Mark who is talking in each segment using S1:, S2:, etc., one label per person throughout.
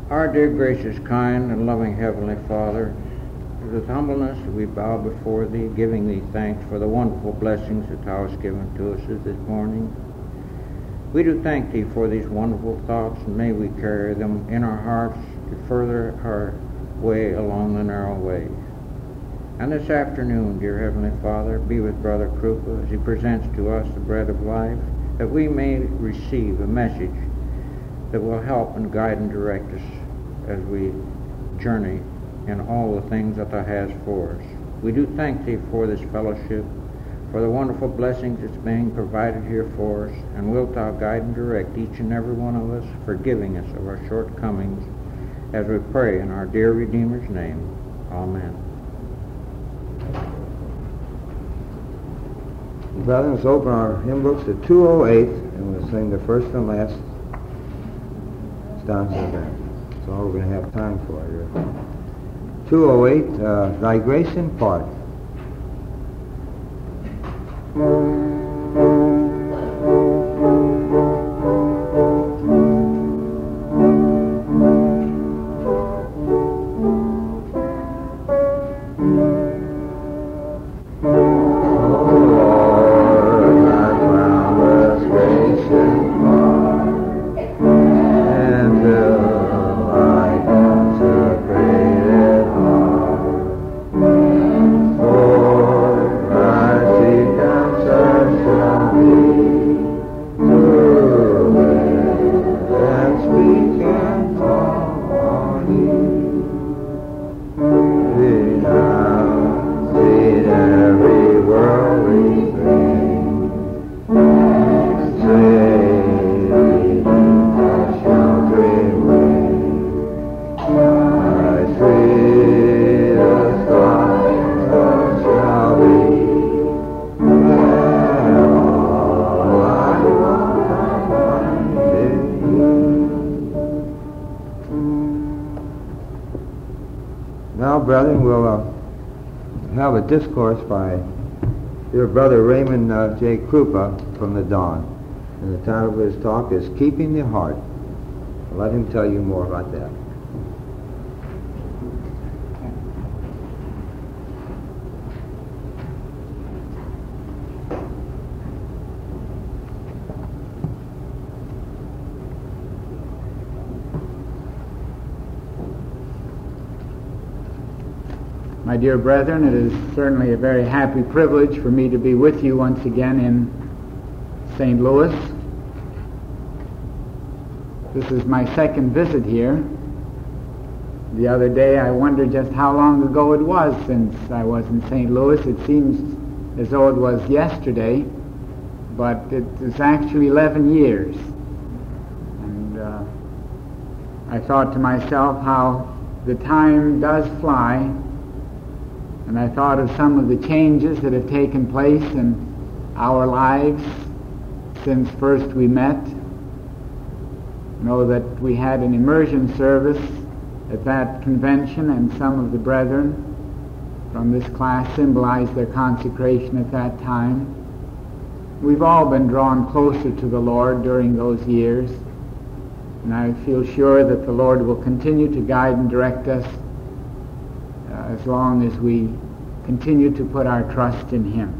S1: Our dear, gracious, kind, and loving Heavenly Father, with humbleness we bow before Thee, giving Thee thanks for the wonderful blessings that Thou hast given to us this morning. We do thank Thee for these wonderful thoughts, and may we carry them in our hearts to further our way along the narrow way. And this afternoon, dear Heavenly Father, be with Brother Krupa as he presents to us the bread of life, that we may receive a message that will help and guide and direct us as we journey in all the things that Thou hast for us. We do thank Thee for this fellowship, for the wonderful blessings that's being provided here for us, and wilt Thou guide and direct each and every one of us, forgiving us of our shortcomings, as we pray in our dear Redeemer's name. Amen.
S2: Brethren, let's open our hymn books to 208, and we'll sing the first and last stanza of that. That's all we're going to have time for here. 208, Thy Grace in Part. Brethren, we'll have a discourse by dear Brother Raymond J. Krupa from the Dawn. And the title of his talk is Keeping the Heart. I'll let him tell you more about that.
S3: My dear brethren, it is certainly a very happy privilege for me to be with you once again in St. Louis. This is my second visit here. The other day I wondered just how long ago it was since I was in St. Louis. It seems as though it was yesterday, but it is actually 11 years. And I thought to myself how the time does fly. And I thought of some of the changes that have taken place in our lives since first we met. Know that we had an immersion service at that convention, and some of the brethren from this class symbolized their consecration at that time. We've all been drawn closer to the Lord during those years, and I feel sure that the Lord will continue to guide and direct us as long as we continue to put our trust in Him.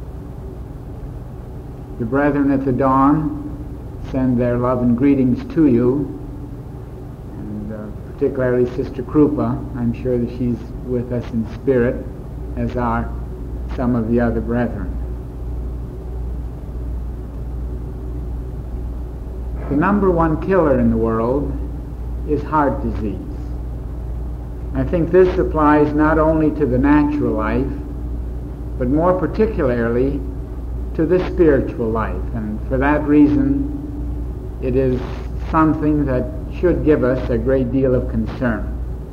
S3: The brethren at the Dawn send their love and greetings to you, and particularly Sister Krupa. I'm sure that she's with us in spirit, as are some of the other brethren. The number one killer in the world is heart disease. I think this applies not only to the natural life, but more particularly to the spiritual life. And for that reason, it is something that should give us a great deal of concern.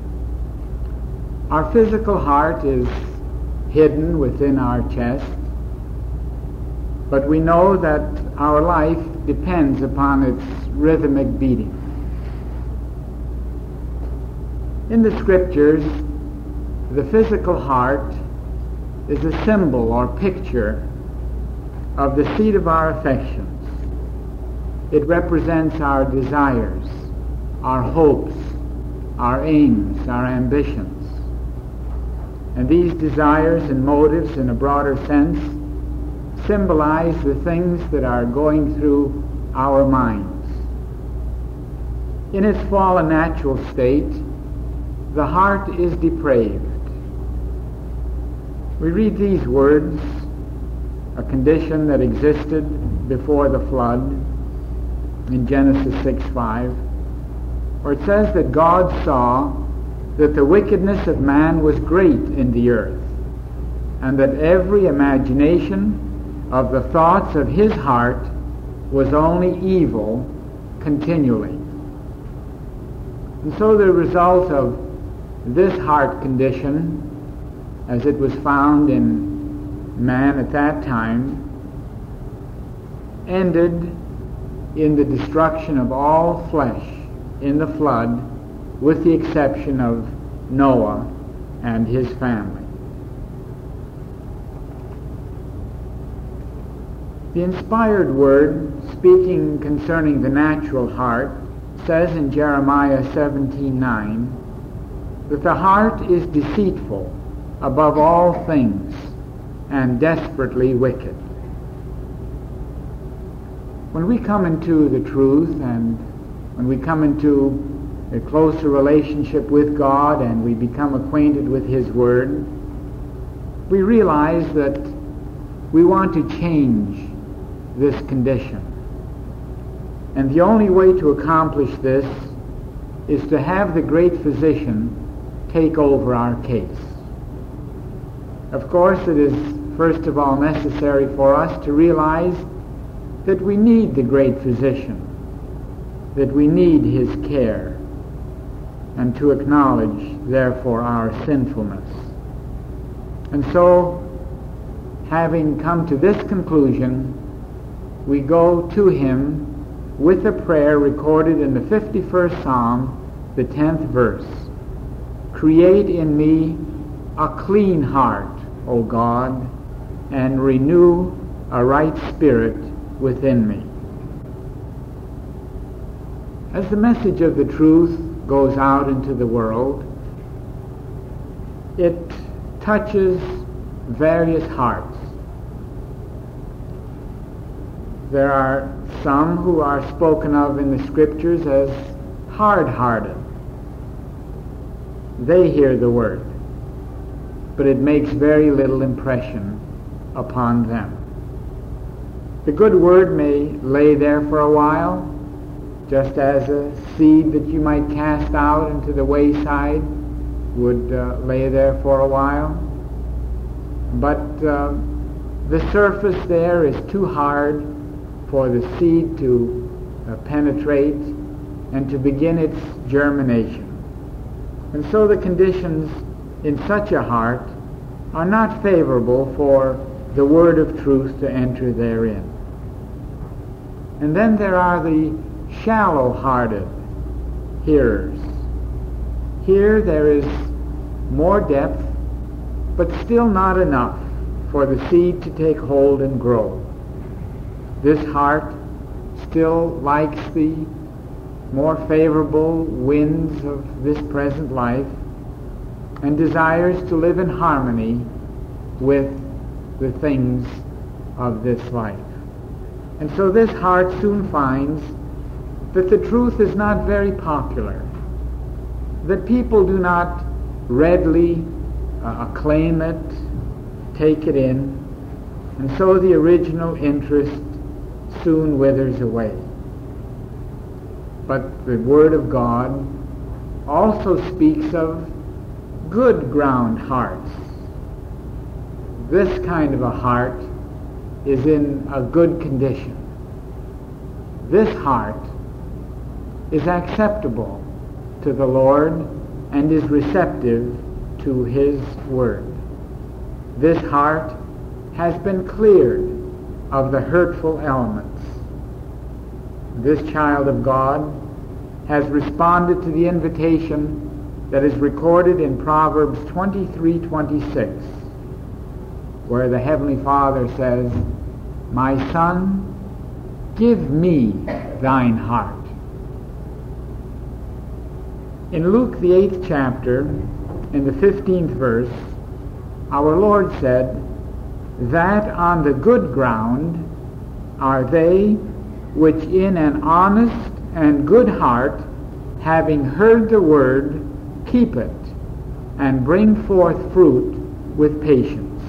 S3: Our physical heart is hidden within our chest, but we know that our life depends upon its rhythmic beating. In the Scriptures, the physical heart is a symbol or picture of the seat of our affections. It represents our desires, our hopes, our aims, our ambitions. And these desires and motives, in a broader sense, symbolize the things that are going through our minds. In its fallen natural state, the heart is depraved. We read these words, a condition that existed before the flood, in Genesis 6:5, where it says that God saw that the wickedness of man was great in the earth, and that every imagination of the thoughts of his heart was only evil continually. And so the result of this heart condition, as it was found in man at that time, ended in the destruction of all flesh in the flood, with the exception of Noah and his family. The inspired word, speaking concerning the natural heart, says in Jeremiah 17:9 that the heart is deceitful above all things and desperately wicked. When we come into the truth, and when we come into a closer relationship with God and we become acquainted with His Word, we realize that we want to change this condition. And the only way to accomplish this is to have the great physician take over our case. Of course, it is first of all necessary for us to realize that we need the great physician, that we need his care, and to acknowledge, therefore, our sinfulness. And so, having come to this conclusion, we go to him with a prayer recorded in the 51st Psalm, the 10th verse. Create in me a clean heart, O God, and renew a right spirit within me. As the message of the truth goes out into the world, it touches various hearts. There are some who are spoken of in the Scriptures as hard-hearted. They hear the word, but it makes very little impression upon them. The good word may lay there for a while, just as a seed that you might cast out into the wayside would lay there for a while. But the surface there is too hard for the seed to penetrate and to begin its germination. And so the conditions in such a heart are not favorable for the word of truth to enter therein. And then there are the shallow-hearted hearers. Here there is more depth, but still not enough for the seed to take hold and grow. This heart still likes the more favorable winds of this present life and desires to live in harmony with the things of this life. And so this heart soon finds that the truth is not very popular, that people do not readily acclaim it, take it in, and so the original interest soon withers away. But the Word of God also speaks of good ground hearts. This kind of a heart is in a good condition. This heart is acceptable to the Lord and is receptive to His Word. This heart has been cleared of the hurtful elements. This child of God has responded to the invitation that is recorded in Proverbs 23:26, where the Heavenly Father says, "My son, give me thine heart." In Luke the 8th chapter, in the 15th verse, our Lord said, "That on the good ground are they which in an honest and good heart, having heard the word, keep it, and bring forth fruit with patience."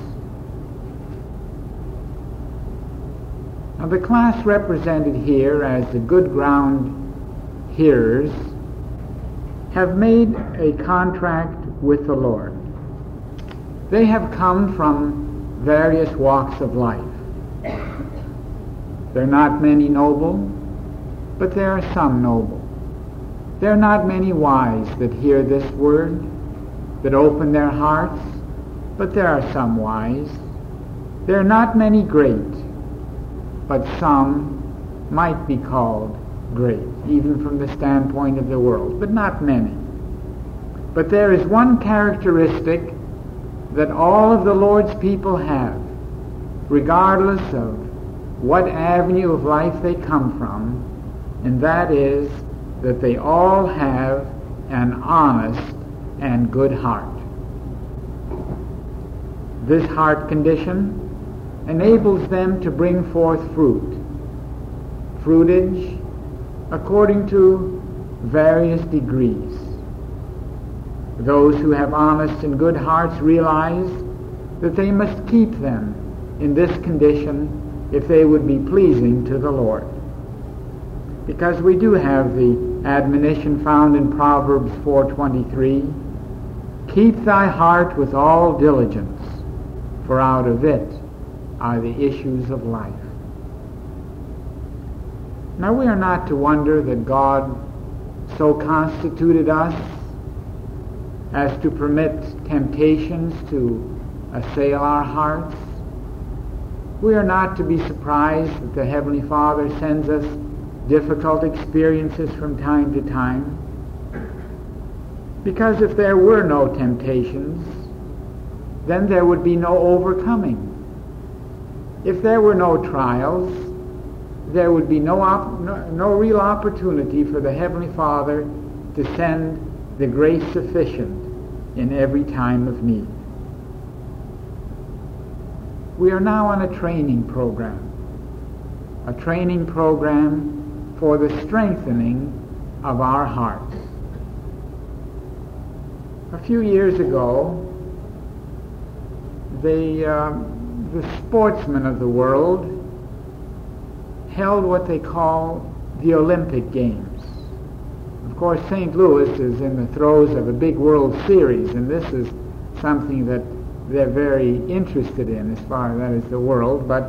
S3: Now the class represented here as the good ground hearers have made a contract with the Lord. They have come from various walks of life. There are not many noble, but there are some noble. There are not many wise that hear this word, that open their hearts, but there are some wise. There are not many great, but some might be called great, even from the standpoint of the world, but not many. But there is one characteristic that all of the Lord's people have, regardless of what avenue of life they come from, and that is that they all have an honest and good heart. This heart condition enables them to bring forth fruitage, according to various degrees. Those who have honest and good hearts realize that they must keep them in this condition if they would be pleasing to the Lord. Because we do have the admonition found in Proverbs 4:23, "Keep thy heart with all diligence, for out of it are the issues of life." Now we are not to wonder that God so constituted us as to permit temptations to assail our hearts. We are not to be surprised that the Heavenly Father sends us difficult experiences from time to time, because if there were no temptations, then there would be no overcoming. If there were no trials, there would be no real opportunity for the Heavenly Father to send the grace sufficient in every time of need. We are now on a training program for the strengthening of our hearts. A few years ago, the sportsmen of the world held what they call the Olympic Games. Of course, St. Louis is in the throes of a big World Series, and this is something that they're very interested in as far as that is the world, but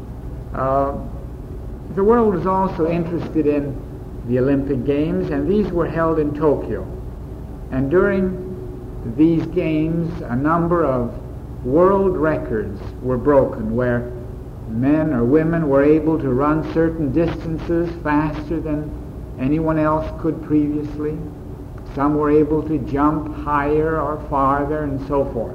S3: the world is also interested in the Olympic Games, and these were held in Tokyo. And during these games, a number of world records were broken where men or women were able to run certain distances faster than anyone else could previously. Some were able to jump higher or farther and so forth.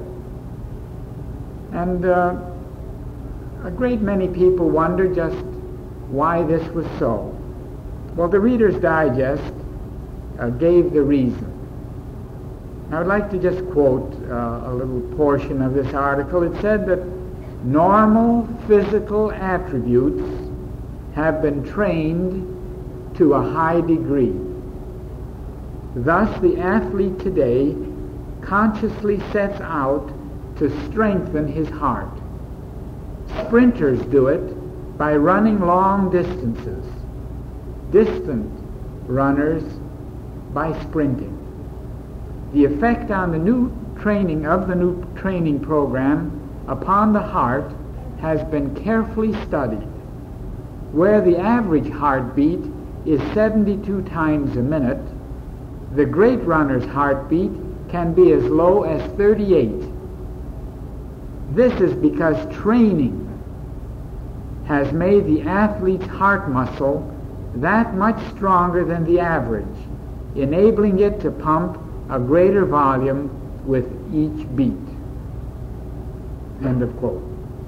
S3: And a great many people wondered just why this was so. Well, the Reader's Digest gave the reason. I would like to just quote a little portion of this article. It said that normal physical attributes have been trained to a high degree. Thus, the athlete today consciously sets out to strengthen his heart. Sprinters do it by running long distances. Distant runners by sprinting. The effect on the new training program upon the heart has been carefully studied. Where the average heartbeat is 72 times a minute, the great runner's heartbeat can be as low as 38. This is because training has made the athlete's heart muscle that much stronger than the average, enabling it to pump a greater volume with each beat. End of quote.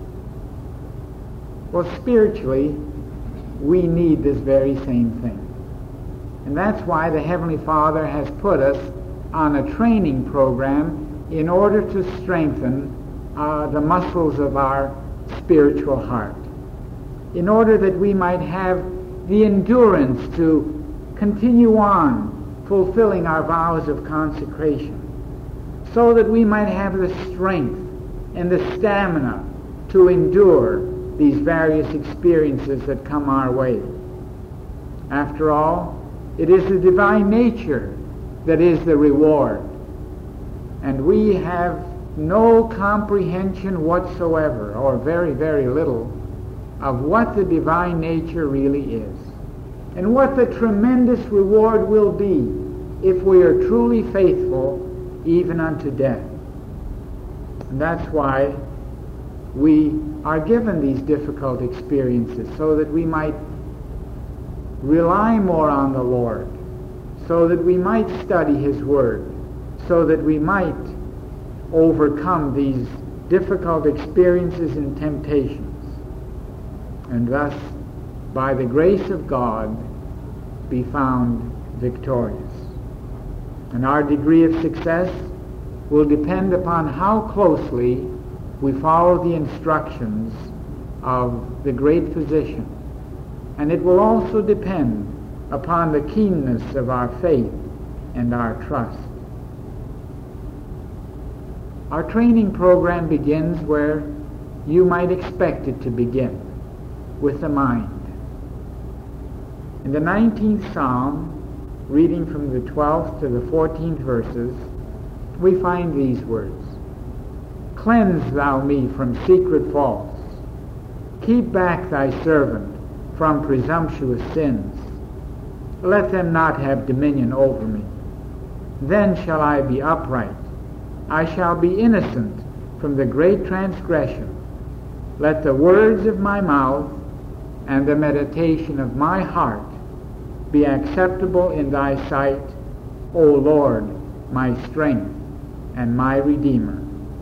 S3: Well, spiritually, we need this very same thing. And that's why the Heavenly Father has put us on a training program in order to strengthen the muscles of our spiritual heart, in order that we might have the endurance to continue on fulfilling our vows of consecration, so that we might have the strength and the stamina to endure these various experiences that come our way. After all, it is the divine nature that is the reward, and we have no comprehension whatsoever, or very, very little, of what the divine nature really is, and what the tremendous reward will be if we are truly faithful even unto death. And that's why we are given these difficult experiences, so that we might rely more on the Lord, so that we might study His Word, so that we might overcome these difficult experiences and temptations, and thus, by the grace of God, be found victorious. And our degree of success will depend upon how closely we follow the instructions of the great physician, and it will also depend upon the keenness of our faith and our trust. Our training program begins where you might expect it to begin, with the mind. In the 19th Psalm, reading from the 12th to the 14th verses, we find these words: "Cleanse thou me from secret faults. Keep back thy servant from presumptuous sins. Let them not have dominion over me. Then shall I be upright. I shall be innocent from the great transgression. Let the words of my mouth and the meditation of my heart be acceptable in thy sight, O Lord, my strength and my Redeemer."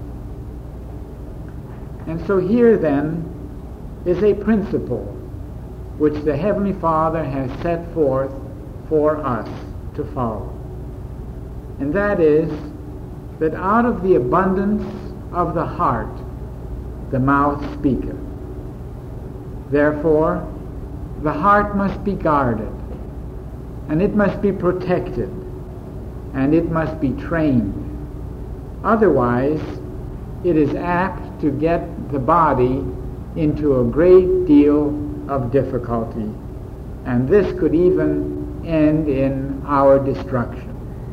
S3: And so here then is a principle which the Heavenly Father has set forth for us to follow. And that is that out of the abundance of the heart the mouth speaketh. Therefore, the heart must be guarded, and it must be protected, and it must be trained. Otherwise, it is apt to get the body into a great deal of difficulty, and this could even end in our destruction.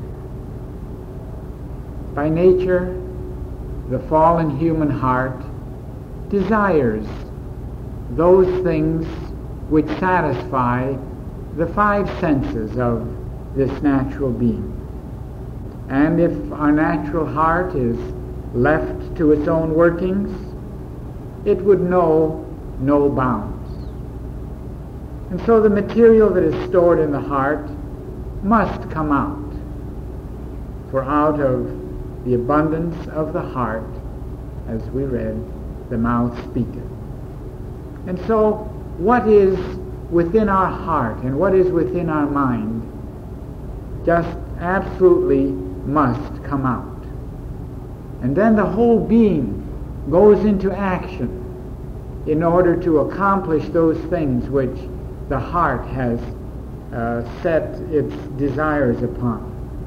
S3: By nature, the fallen human heart desires those things which satisfy the five senses of this natural being. And if our natural heart is left to its own workings, it would know no bounds. And so the material that is stored in the heart must come out. For out of the abundance of the heart, as we read, the mouth speaketh. And so what is within our heart and what is within our mind just absolutely must come out. And then the whole being goes into action in order to accomplish those things which the heart has set its desires upon.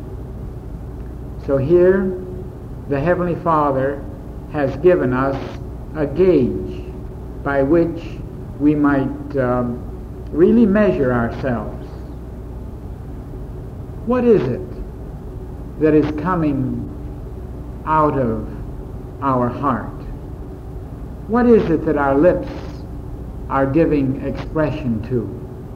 S3: So here the Heavenly Father has given us a gauge by which we might really measure ourselves. What is it that is coming out of our heart? What is it that our lips are giving expression to?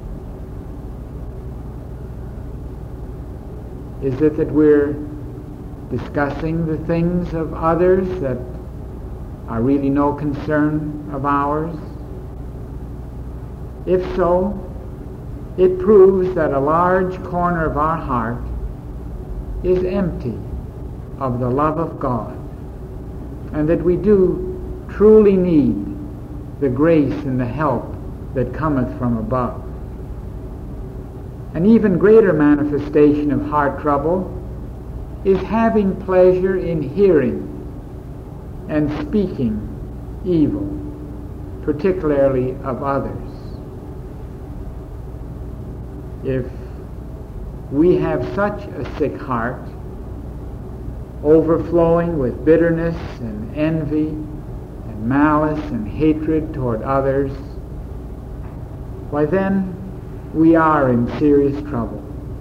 S3: Is it that we're discussing the things of others that are really no concern of ours? If so, it proves that a large corner of our heart is empty of the love of God, and that we do truly need the grace and the help that cometh from above. An even greater manifestation of heart trouble is having pleasure in hearing and speaking evil, particularly of others. If we have such a sick heart, overflowing with bitterness and envy and malice and hatred toward others, why then we are in serious trouble.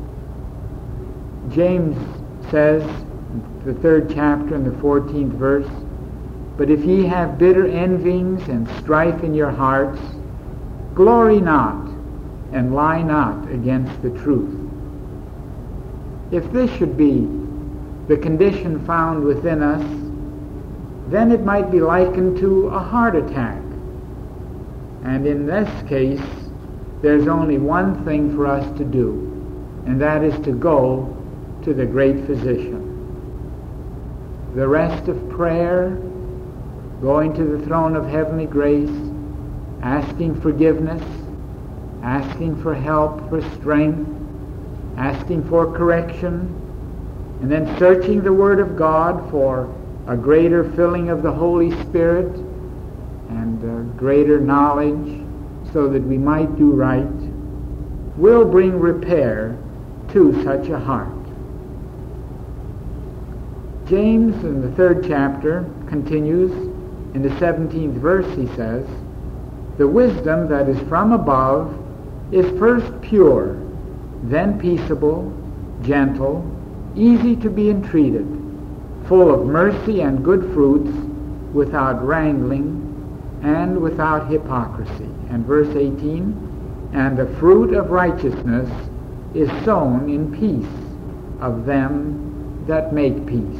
S3: James says, the 3rd chapter and the 14th verse, "But if ye have bitter envyings and strife in your hearts, glory not, and lie not against the truth." If this should be the condition found within us, then it might be likened to a heart attack. And in this case, there's only one thing for us to do, and that is to go to the great physician. The rest of prayer, going to the throne of heavenly grace, asking forgiveness, asking for help, for strength, asking for correction, and then searching the Word of God for a greater filling of the Holy Spirit and greater knowledge so that we might do right, will bring repair to such a heart. James, in the 3rd chapter, continues in the 17th verse. He says, "The wisdom that is from above is first pure, then peaceable, gentle, easy to be entreated, full of mercy and good fruits, without wrangling and without hypocrisy." And verse 18, "And the fruit of righteousness is sown in peace of them that make peace."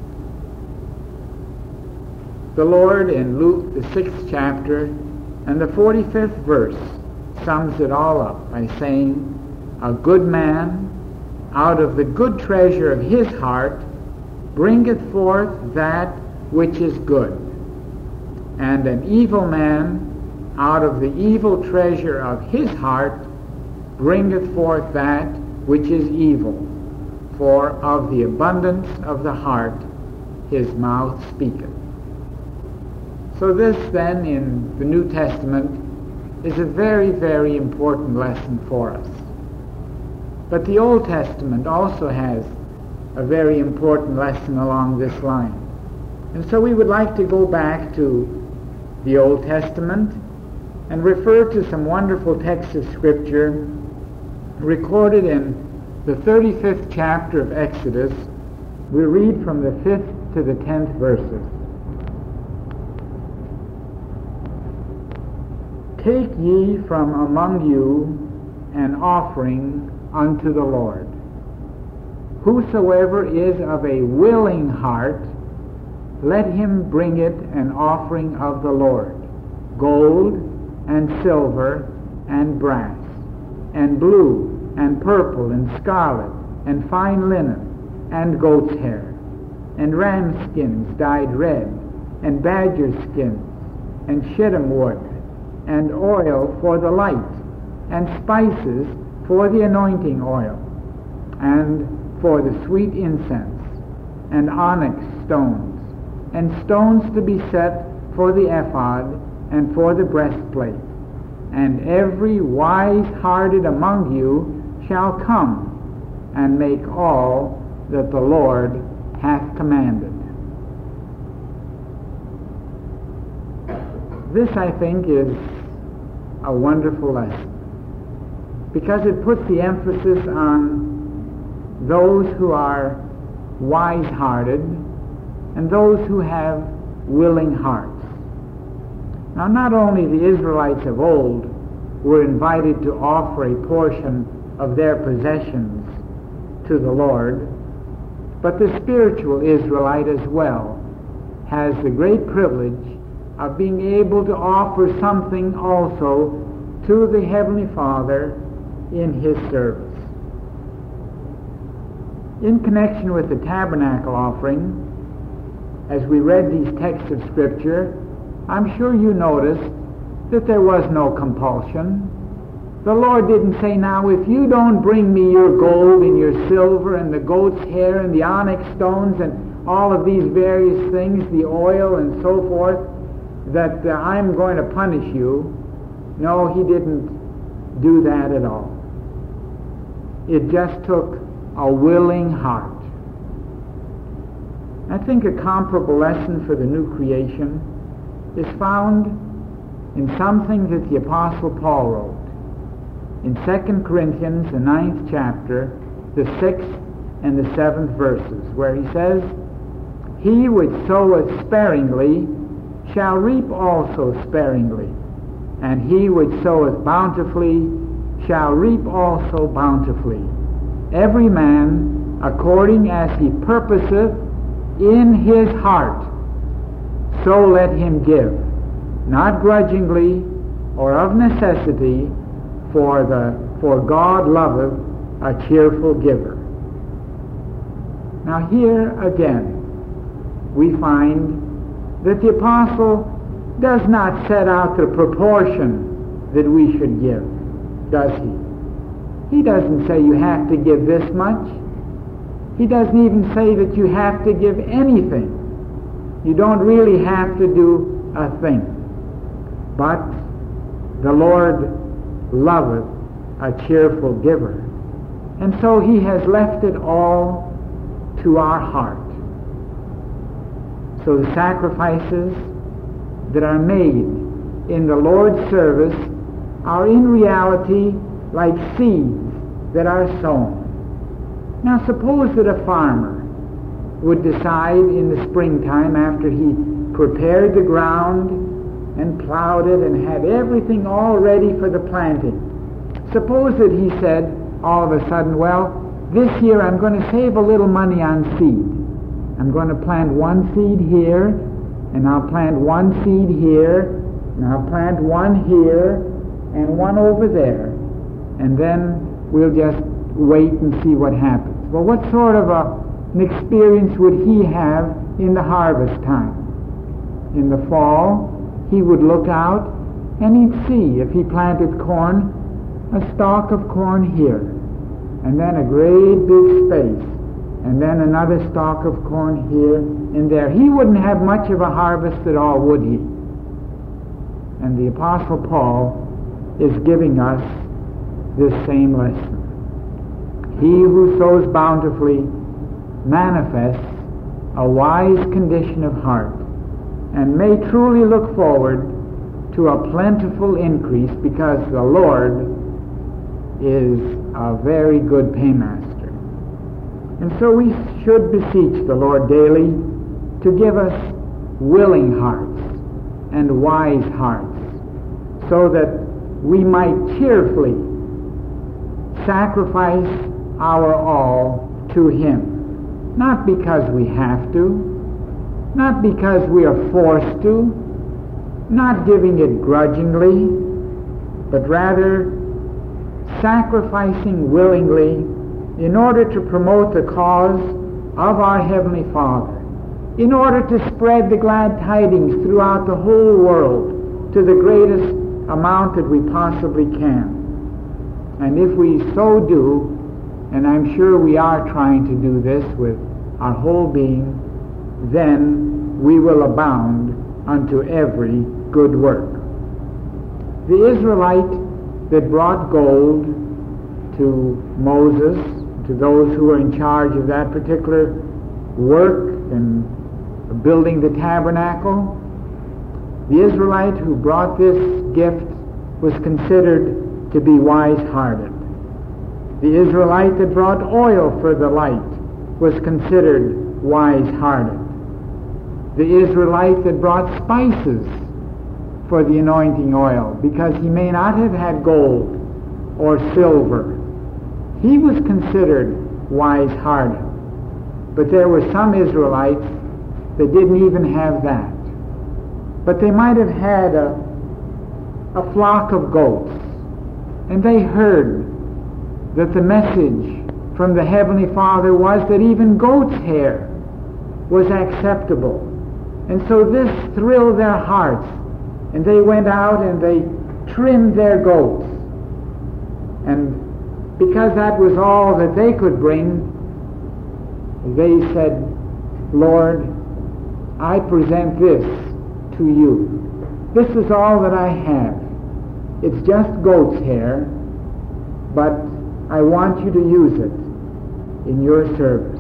S3: The Lord in Luke, the 6th chapter and the 45th verse, sums it all up by saying, "A good man out of the good treasure of his heart bringeth forth that which is good, and an evil man out of the evil treasure of his heart bringeth forth that which is evil, for of the abundance of the heart his mouth speaketh." So this then in the New Testament is a very, very important lesson for us. But the Old Testament also has a very important lesson along this line. And so we would like to go back to the Old Testament and refer to some wonderful texts of Scripture recorded in the 35th chapter of Exodus. We read from the 5th to the 10th verses. "Take ye from among you an offering unto the Lord. Whosoever is of a willing heart, let him bring it an offering of the Lord, gold and silver and brass, and blue and purple and scarlet, and fine linen, and goat's hair, and ram skins dyed red, and badger skins, and shittim wood, and oil for the light, and spices for the anointing oil, and for the sweet incense, and onyx stones, and stones to be set for the ephod, and for the breastplate. And every wise-hearted among you shall come, and make all that the Lord hath commanded." This, I think, is a wonderful lesson, because it puts the emphasis on those who are wise-hearted and those who have willing hearts. Now, not only the Israelites of old were invited to offer a portion of their possessions to the Lord, but the spiritual Israelite as well has the great privilege of being able to offer something also to the Heavenly Father in His service. In connection with the tabernacle offering, as we read these texts of Scripture, I'm sure you noticed that there was no compulsion. The Lord didn't say, now if you don't bring me your gold and your silver and the goat's hair and the onyx stones and all of these various things, the oil and so forth, that I'm going to punish you. No, he didn't do that at all. It just took a willing heart. I think a comparable lesson for the new creation is found in something that the Apostle Paul wrote. In 2 Corinthians, the 9th chapter, the 6th and the 7th verses, where he says, "He which soweth sparingly shall reap also sparingly, and he which soweth bountifully shall reap also bountifully. Every man according as he purposeth in his heart, so let him give, not grudgingly or of necessity, for God loveth a cheerful giver." Now here again we find that the apostle does not set out the proportion that we should give, does he? He doesn't say you have to give this much. He doesn't even say that you have to give anything. You don't really have to do a thing. But the Lord loveth a cheerful giver. And so he has left it all to our heart. So the sacrifices that are made in the Lord's service are in reality like seeds that are sown. Now suppose that a farmer would decide in the springtime, after he prepared the ground and plowed it and had everything all ready for the planting, suppose that he said all of a sudden, well, this year I'm going to save a little money on seed. I'm going to plant one seed here, and I'll plant one seed here, and I'll plant one here, and one over there, and then we'll just wait and see what happens. Well, what sort of an experience would he have in the harvest time? In the fall, he would look out and he'd see, if he planted corn, a stalk of corn here, and then a great big space, and then another stalk of corn here and there. He wouldn't have much of a harvest at all, would he? And the Apostle Paul is giving us this same lesson. He who sows bountifully manifests a wise condition of heart, and may truly look forward to a plentiful increase, because the Lord is a very good paymaster. And so we should beseech the Lord daily to give us willing hearts and wise hearts, so that we might cheerfully sacrifice our all to Him, not because we have to, not because we are forced to, not giving it grudgingly, but rather sacrificing willingly in order to promote the cause of our Heavenly Father, in order to spread the glad tidings throughout the whole world to the greatest amount that we possibly can. And if we so do, and I'm sure we are trying to do this with our whole being, then we will abound unto every good work. The Israelite that brought gold to Moses, to those who were in charge of that particular work and building the tabernacle, the Israelite who brought this gift was considered to be wise-hearted. The Israelite that brought oil for the light was considered wise-hearted. The Israelite that brought spices for the anointing oil, because he may not have had gold or silver, he was considered wise-hearted. But there were some Israelites that didn't even have that. But they might have had a flock of goats, and they heard that the message from the Heavenly Father was that even goat's hair was acceptable. And so this thrilled their hearts, and they went out and they trimmed their goats. And because that was all that they could bring, they said, Lord, I present this to you. This is all that I have. It's just goat's hair, but I want you to use it in your service.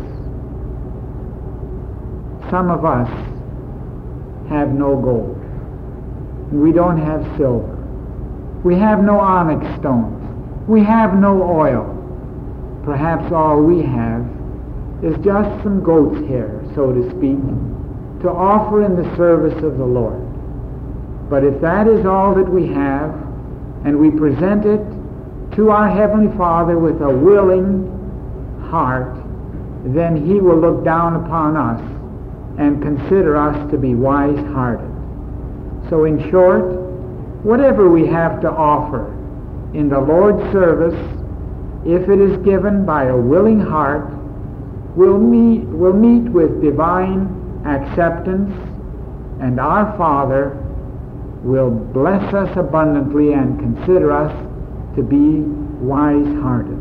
S3: Some of us have no gold. We don't have silver. We have no onyx stones. We have no oil. Perhaps all we have is just some goat's hair, so to speak, to offer in the service of the Lord. But if that is all that we have, and we present it to our Heavenly Father with a willing heart, then He will look down upon us and consider us to be wise-hearted. So in short, whatever we have to offer in the Lord's service, if it is given by a willing heart, will meet with divine acceptance, and our Father will bless us abundantly and consider us to be wise-hearted.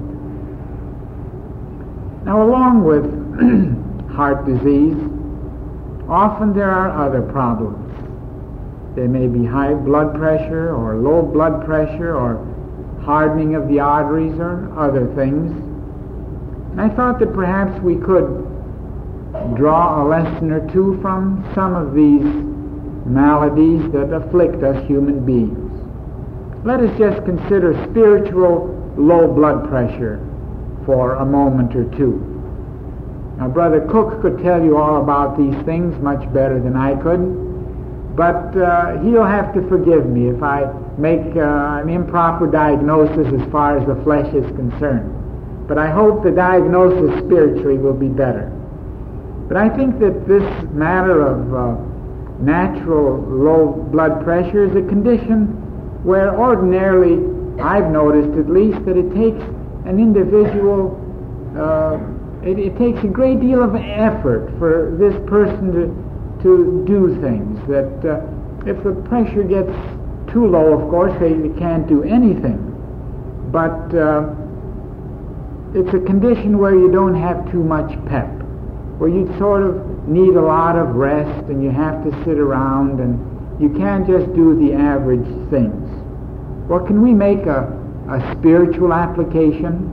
S3: Now, along with heart disease, often there are other problems. There may be high blood pressure or low blood pressure or hardening of the arteries or other things. And I thought that perhaps we could draw a lesson or two from some of these maladies that afflict us human beings. Let us just consider spiritual low blood pressure for a moment or two. Now, Brother Cook could tell you all about these things much better than I could, but he'll have to forgive me if I make an improper diagnosis as far as the flesh is concerned. But I hope the diagnosis spiritually will be better. But I think that this matter of natural low blood pressure is a condition where ordinarily, I've noticed at least, that it takes an individual, it takes a great deal of effort for this person to do things. That if the pressure gets too low, of course, they can't do anything. But it's a condition where you don't have too much pep, where you sort of need a lot of rest and you have to sit around and you can't just do the average things. Well, can we make a spiritual application?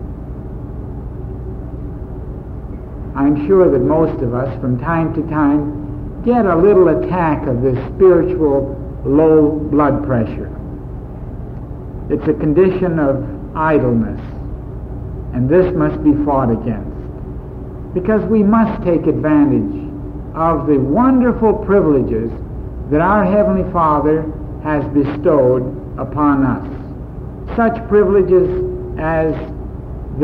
S3: I'm sure that most of us from time to time get a little attack of this spiritual low blood pressure. It's a condition of idleness, and this must be fought against, because we must take advantage of the wonderful privileges that our Heavenly Father has bestowed upon us. Such privileges as the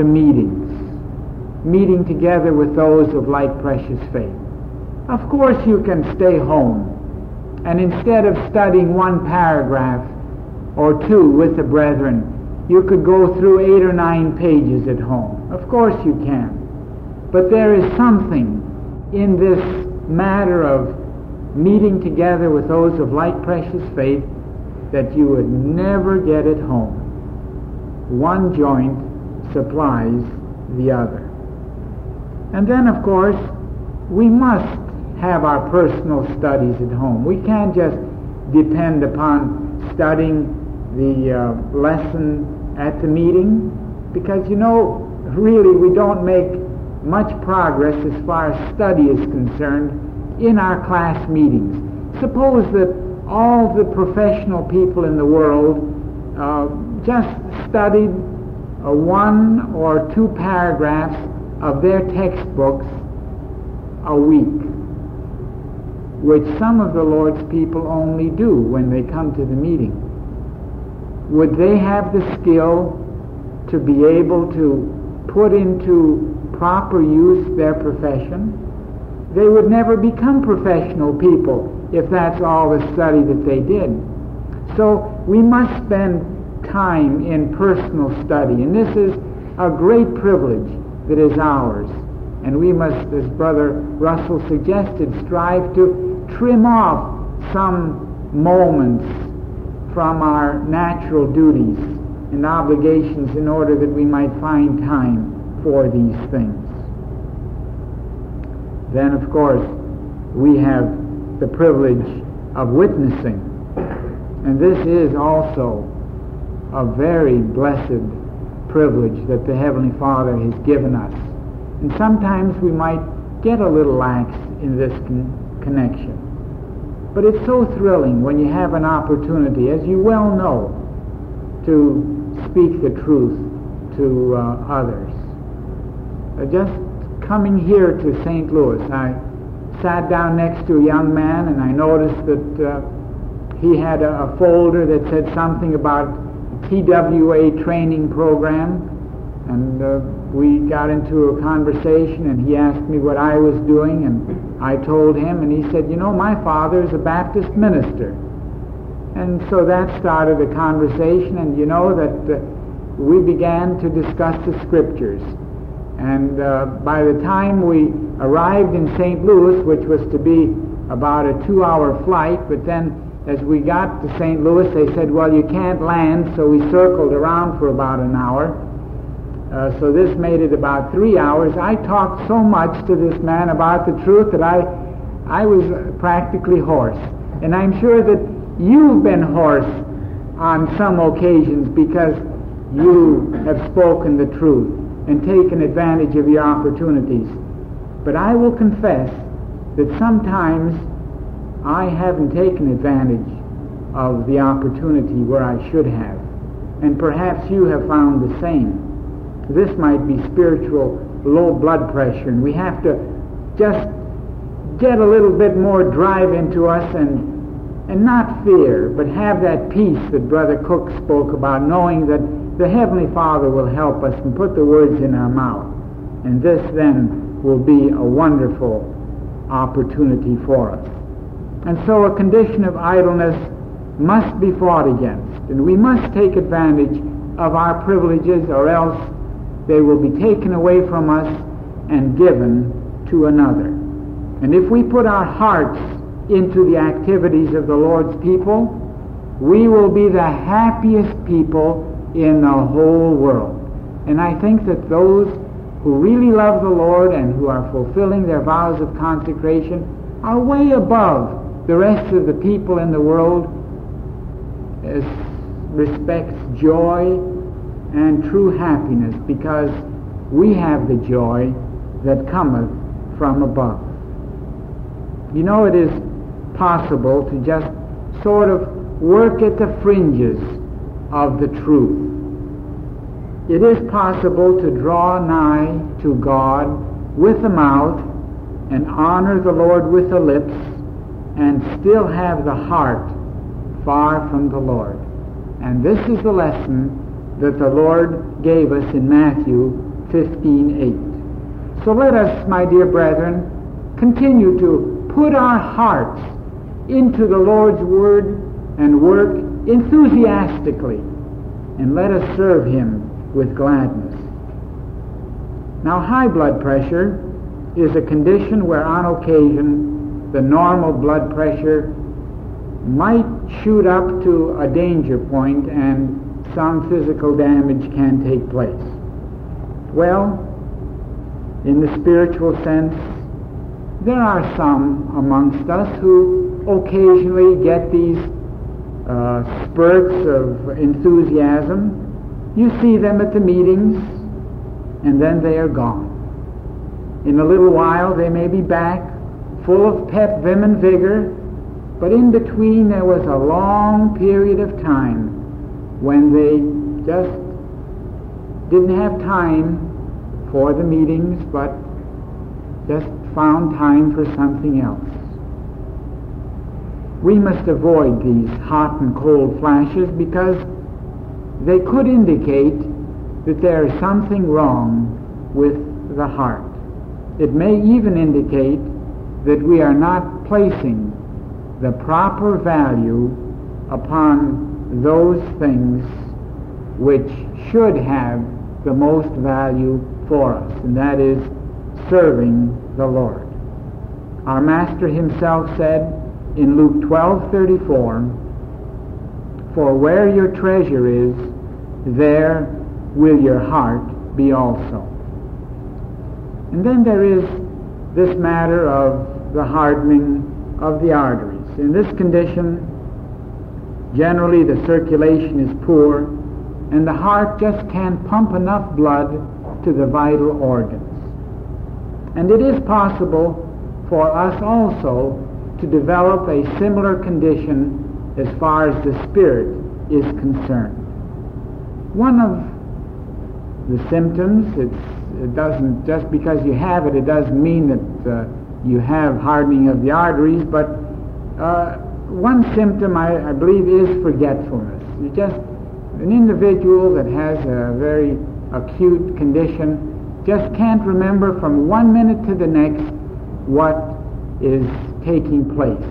S3: meeting together with those of like precious faith. Of course you can stay home, and instead of studying one paragraph or two with the brethren, you could go through 8 or 9 pages at home. Of course you can. But there is something in this matter of meeting together with those of like precious faith that you would never get at home. One joint supplies the other. And then, of course, we must have our personal studies at home. We can't just depend upon studying the lesson at the meeting, because, really we don't make much progress as far as study is concerned in our class meetings. Suppose that all the professional people in the world just studied 1 or 2 paragraphs of their textbooks a week, which some of the Lord's people only do when they come to the meeting. Would they have the skill to be able to put into proper use their profession? They would never become professional people if that's all the study that they did. So we must spend time in personal study, and this is a great privilege that is ours. And we must, as Brother Russell suggested, strive to trim off some moments from our natural duties and obligations in order that we might find time for these things. Then, of course, we have the privilege of witnessing, and this is also a very blessed privilege that the Heavenly Father has given us. And sometimes we might get a little lax in this connection. But it's so thrilling when you have an opportunity, as you well know, to speak the truth to others. Just coming here to St. Louis, I sat down next to a young man, and I noticed that he had a folder that said something about TWA training program, and we got into a conversation, and he asked me what I was doing, and I told him, and he said, "You know, my father is a Baptist minister." And so that started a conversation, and you know that we began to discuss the Scriptures. And by the time we arrived in St. Louis, which was to be about a 2-hour flight, but then as we got to St. Louis, they said, well, you can't land, so we circled around for about an hour. So this made it about 3 hours. I talked so much to this man about the truth that I was practically hoarse. And I'm sure that you've been hoarse on some occasions because you have spoken the truth and taken advantage of your opportunities. But I will confess that sometimes I haven't taken advantage of the opportunity where I should have. And perhaps you have found the same. This might be spiritual low blood pressure, and we have to just get a little bit more drive into us and not fear, but have that peace that Brother Cook spoke about, knowing that the Heavenly Father will help us and put the words in our mouth. And this then will be a wonderful opportunity for us. And so a condition of idleness must be fought against, and we must take advantage of our privileges, or else they will be taken away from us and given to another. And if we put our hearts into the activities of the Lord's people, we will be the happiest people in the whole world. And I think that those who really love the Lord and who are fulfilling their vows of consecration are way above the rest of the people in the world as respects joy and true happiness, because we have the joy that cometh from above. You know, it is possible to just sort of work at the fringes of the truth. It is possible to draw nigh to God with the mouth and honor the Lord with the lips and still have the heart far from the Lord. And this is the lesson that the Lord gave us in Matthew 15:8. So let us, my dear brethren, continue to put our hearts into the Lord's Word and work enthusiastically, and let us serve Him with gladness. Now, high blood pressure is a condition where on occasion the normal blood pressure might shoot up to a danger point and some physical damage can take place. Well, in the spiritual sense, there are some amongst us who occasionally get these spurts of enthusiasm. You see them at the meetings, and then they are gone. In a little while they may be back, full of pep, vim, and vigor, but in between there was a long period of time when they just didn't have time for the meetings, but just found time for something else. We must avoid these hot and cold flashes because they could indicate that there is something wrong with the heart. It may even indicate that we are not placing the proper value upon those things which should have the most value for us, and that is serving the Lord. Our Master Himself said in Luke 12:34, "For where your treasure is, there will your heart be also. And then there is this matter of the hardening of the arteries. In this condition, generally the circulation is poor, and the heart just can't pump enough blood to the vital organs. And it is possible for us also to develop a similar condition as far as the spirit is concerned. One of the symptoms, it doesn't, just because you have it, it doesn't mean that you have hardening of the arteries, but one symptom I believe is forgetfulness. An individual that has a very acute condition just can't remember from one minute to the next what is taking place.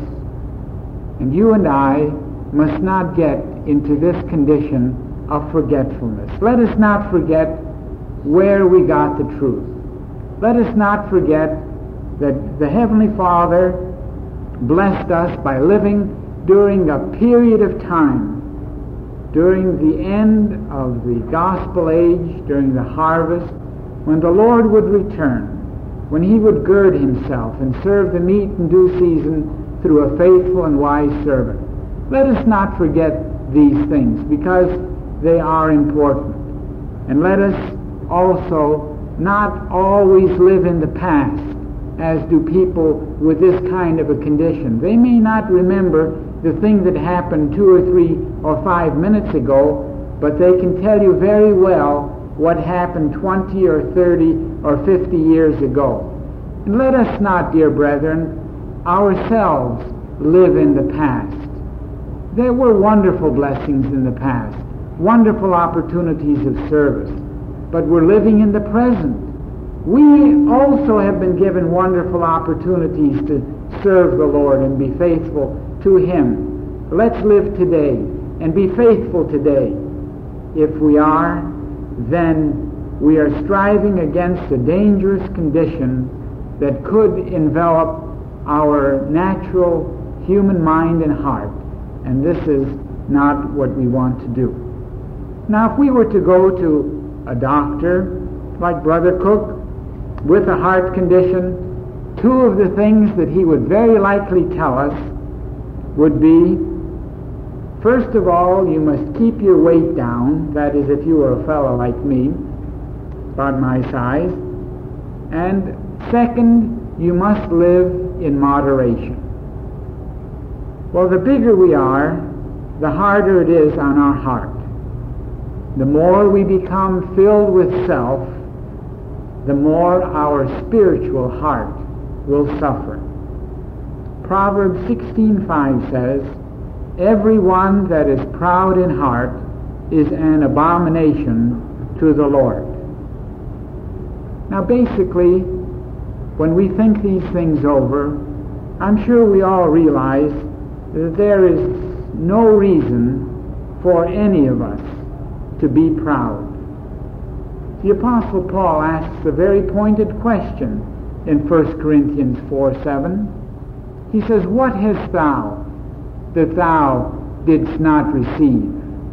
S3: And you and I must not get into this condition of forgetfulness. Let us not forget where we got the truth. Let us not forget that the Heavenly Father blessed us by living during a period of time, during the end of the gospel age, during the harvest, when the Lord would return, when He would gird Himself and serve the meat in due season through a faithful and wise servant. Let us not forget these things, because they are important. And let us also not always live in the past, as do people with this kind of a condition. They may not remember the thing that happened 2 or 3 or 5 minutes ago, but they can tell you very well what happened 20 or 30 or 50 years ago. And let us not, dear brethren, ourselves live in the past. There were wonderful blessings in the past, wonderful opportunities of service, but we're living in the present. We also have been given wonderful opportunities to serve the Lord and be faithful to Him. Let's live today and be faithful today. If we are, then we are striving against a dangerous condition that could envelop our natural human mind and heart, and this is not what we want to do. Now, if we were to go to a doctor like Brother Cook with a heart condition, 2 of the things that he would very likely tell us would be, first of all, you must keep your weight down. That is, if you were a fellow like me, about my size. And second, you must live in moderation. Well, the bigger we are, the harder it is on our heart. The more we become filled with self, the more our spiritual heart will suffer. Proverbs 16:5 says, "Everyone that is proud in heart is an abomination to the Lord." Now, basically, when we think these things over, I'm sure we all realize that there is no reason for any of us to be proud. The Apostle Paul asks a very pointed question in 1 Corinthians 4:7. He says, "What hast thou that thou didst not receive?"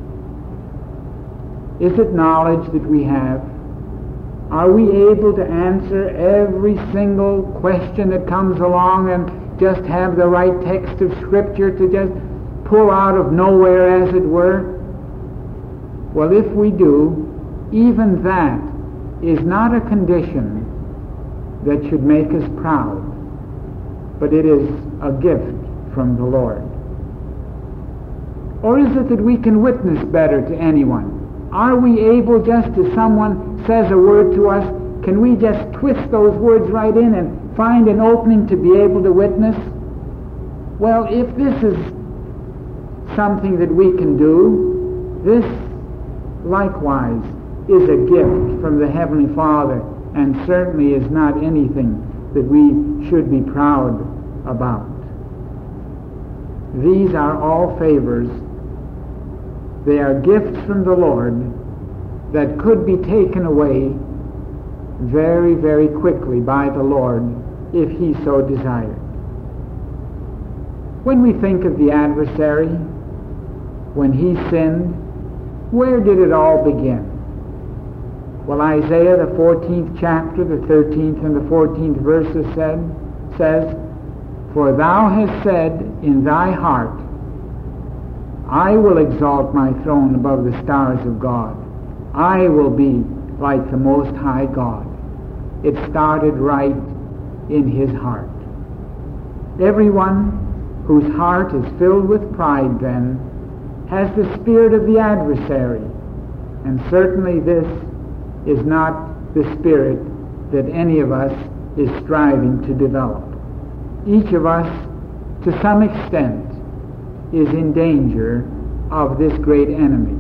S3: Is it knowledge that we have? Are we able to answer every single question that comes along and just have the right text of Scripture to just pull out of nowhere, as it were? Well, if we do, even that is not a condition that should make us proud, but it is a gift from the Lord. Or is it that we can witness better to anyone? Are we able, just as someone says a word to us, can we just twist those words right in and find an opening to be able to witness? Well, if this is something that we can do, this likewise is a gift from the Heavenly Father, and certainly is not anything that we should be proud about. These are all favors. They are gifts from the Lord that could be taken away very, very quickly by the Lord if He so desired. When we think of the adversary, when he sinned, Where did it all begin? Well, Isaiah, the 14th chapter, the 13th and the 14th verses says, "For thou hast said in thy heart, I will exalt my throne above the stars of God. I will be like the Most High God." It started right in his heart. Everyone whose heart is filled with pride, then, has the spirit of the adversary, and certainly this is not the spirit that any of us is striving to develop. Each of us, to some extent, is in danger of this great enemy.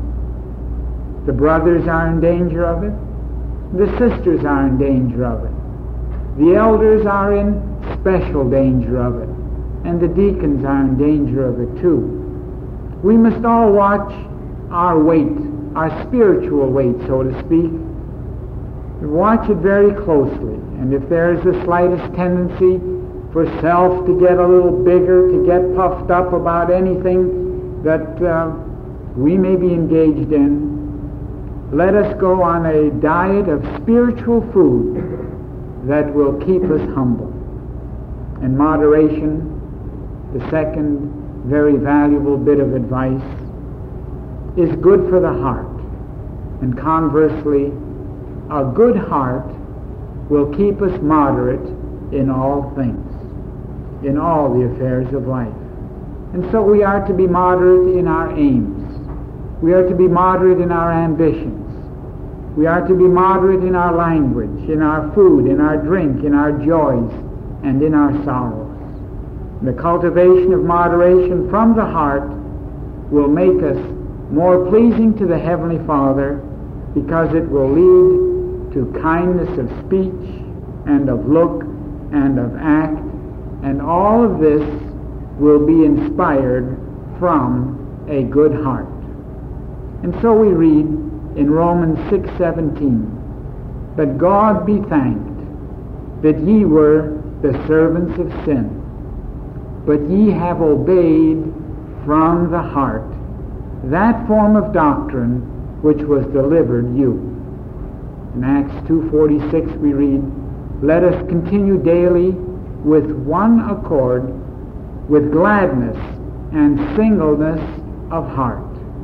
S3: The brothers are in danger of it. The sisters are in danger of it. The elders are in special danger of it. And the deacons are in danger of it too. We must all watch our weight, our spiritual weight, so to speak. Watch it very closely. And if there is the slightest tendency for self to get a little bigger, to get puffed up about anything that we may be engaged in, let us go on a diet of spiritual food that will keep us humble. And moderation, the second very valuable bit of advice, is good for the heart. And conversely, a good heart will keep us moderate in all things, in all the affairs of life. And so we are to be moderate in our aims. We are to be moderate in our ambitions. We are to be moderate in our language, in our food, in our drink, in our joys, and in our sorrows. The cultivation of moderation from the heart will make us more pleasing to the Heavenly Father, because it will lead to kindness of speech and of look and of act, and all of this will be inspired from a good heart. And so we read in Romans 6:17, "But God be thanked that ye were the servants of sin, but ye have obeyed from the heart that form of doctrine which was delivered you." In Acts 2:46 we read, "Let us continue daily with one accord, with gladness and singleness of heart."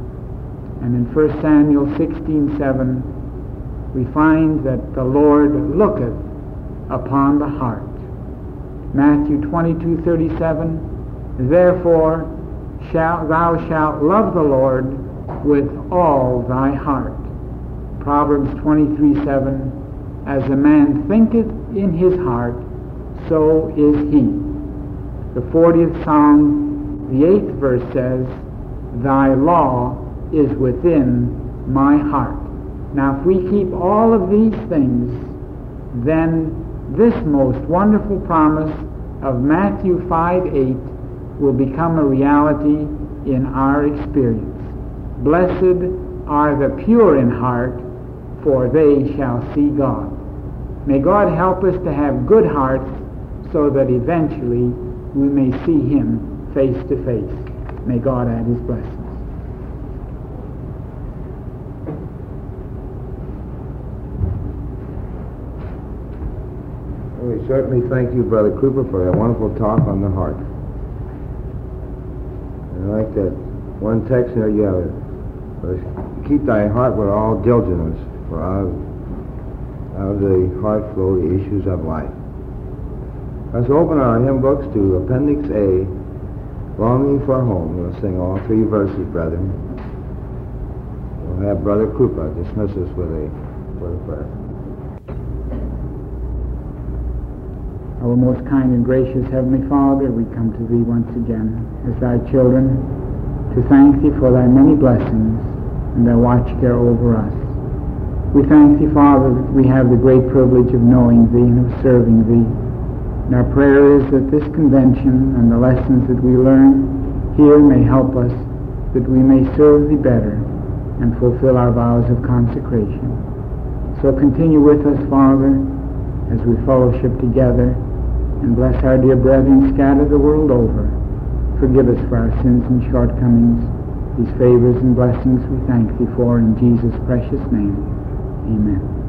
S3: And in 1 Samuel 16:7 we find that the Lord looketh upon the heart. Matthew 22:37, "Therefore thou shalt love the Lord with all thy heart." Proverbs 23:7, "As a man thinketh in his heart, so is he." The 40th Psalm, the 8th verse says, "Thy law is within my heart." Now if we keep all of these things, then this most wonderful promise of Matthew 5:8 will become a reality in our experience. "Blessed are the pure in heart, for they shall see God." May God help us to have good hearts so that eventually we may see Him face to face. May God add His blessings.
S2: We certainly thank you, Brother Krupa, for that wonderful talk on the heart. And I like that one text there, "Keep thy heart with all diligence, for out of the heart flow the issues of life." Let's open our hymn books to Appendix A, "Longing for Home." We'll sing all three verses, brethren. We'll have Brother Krupa dismiss us with a prayer.
S3: Our most kind and gracious Heavenly Father, we come to Thee once again as Thy children to thank Thee for Thy many blessings and Thy watch care over us. We thank Thee, Father, that we have the great privilege of knowing Thee and of serving Thee. And our prayer is that this convention and the lessons that we learn here may help us, that we may serve Thee better and fulfill our vows of consecration. So continue with us, Father, as we fellowship together, and bless our dear brethren scattered the world over. Forgive us for our sins and shortcomings, These favors and blessings we thank thee for in Jesus' precious name. Amen.